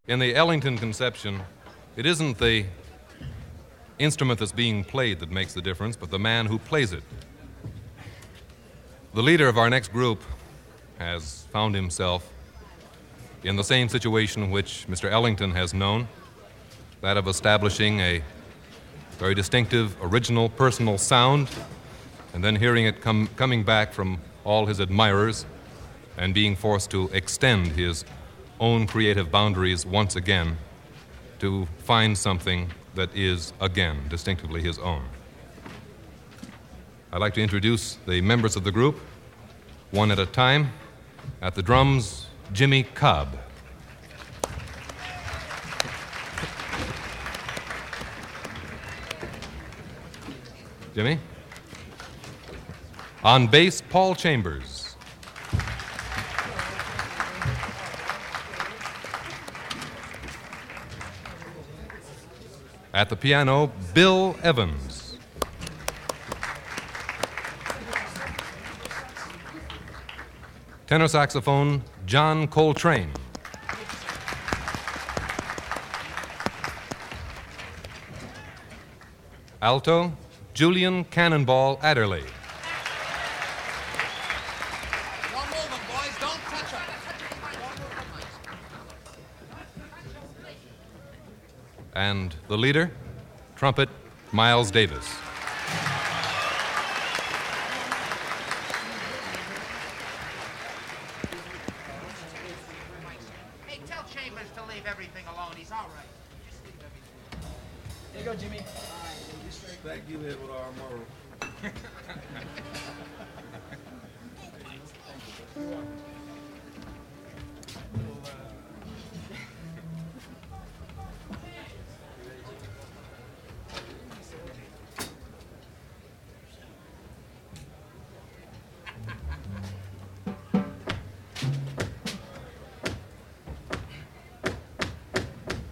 In the Ellington conception, it isn't the instrument that's being played that makes the difference, but the man who plays it. The leader of our next group has found himself in the same situation which Mr. Ellington has known, that of establishing a very distinctive, original, personal sound, and then hearing it coming back from all his admirers and being forced to extend his own creative boundaries once again to find something that is, again, distinctively his own. I'd like to introduce the members of the group, one at a time. At the drums, Jimmy Cobb. Jimmy? On bass, Paul Chambers. At the piano, Bill Evans. Tenor saxophone, John Coltrane. Alto, Julian Cannonball Adderley. Don't move them, boys. Don't touch them. And the leader, trumpet, Miles Davis. Hey, tell Chambers to leave everything alone. He's all right. Just leave everything. There you go, Jimmy. Thank you, Edward R. Murrow.